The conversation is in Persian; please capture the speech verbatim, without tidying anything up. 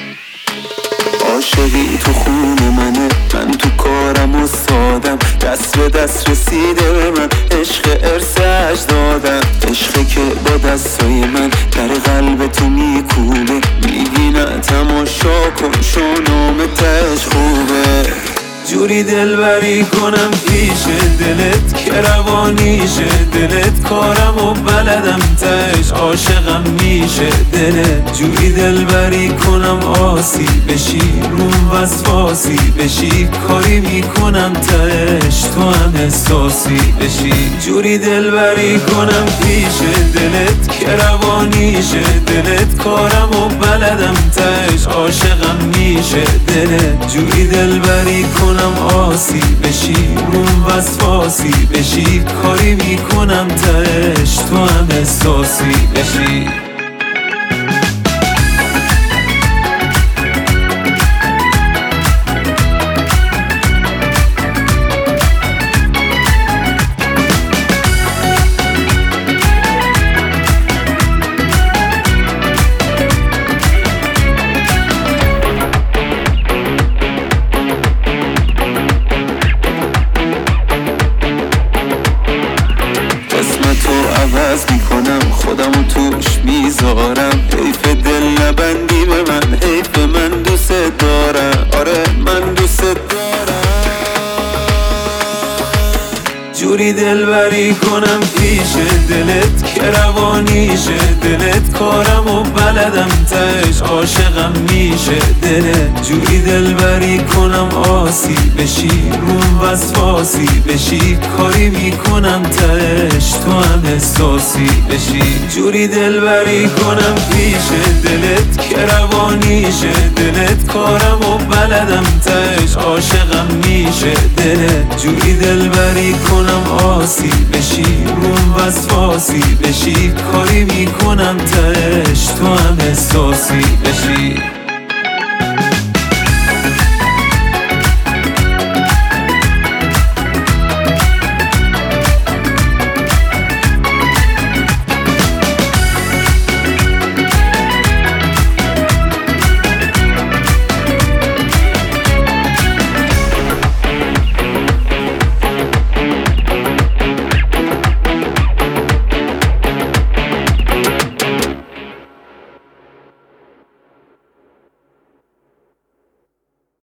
عاشقی تو خون منه، من تو کارم و سادم، دست به دست رسیده به من، عشق ارث اجدادم، عشقی که با دستای من در قلب تو میکوبه، میگی نه تماشا کن شونام تش خوبه. جوری دلبری کنم پیش دلت که روانیشه دلت، کارم و بلدم تش عاشقم میشه دلت. جوری دلبری کنم آسی بشی روم وسواسی بشی، کاری میکنم تش تو هم احساسی بشی. جوری دلبری کنم پیش دلت که روانیشه دلت، کارم و بلدم تش عاشقم میشه دلت. جوری دلبری کنم آسی بشی روم وسواسی بشی، کاری میکنم تش تو هم احساسی بشی. عوض میکنم خودمو توش میذارم، حیف دل نبندی به من، حیف من دوست دارم، آره من دوست دارم. جوری دلبری کنم پیش دلت که روانیشه دلت، کارم و بلدم تش عاشقم میشه دلت. جوری دلبری کنم آسی بشی روم وسواسی بشی، کاری میکنم تش تو هم احساسی بشی. جوری دلبری کنم پیش دلت که روانیشه دلت، کارم و بلدم تش عاشقم میشه دلت. جوری دلبری کنم آسی بشی روم وسواسی بشی، کاری میکنم تش تو هم احساسی بشی.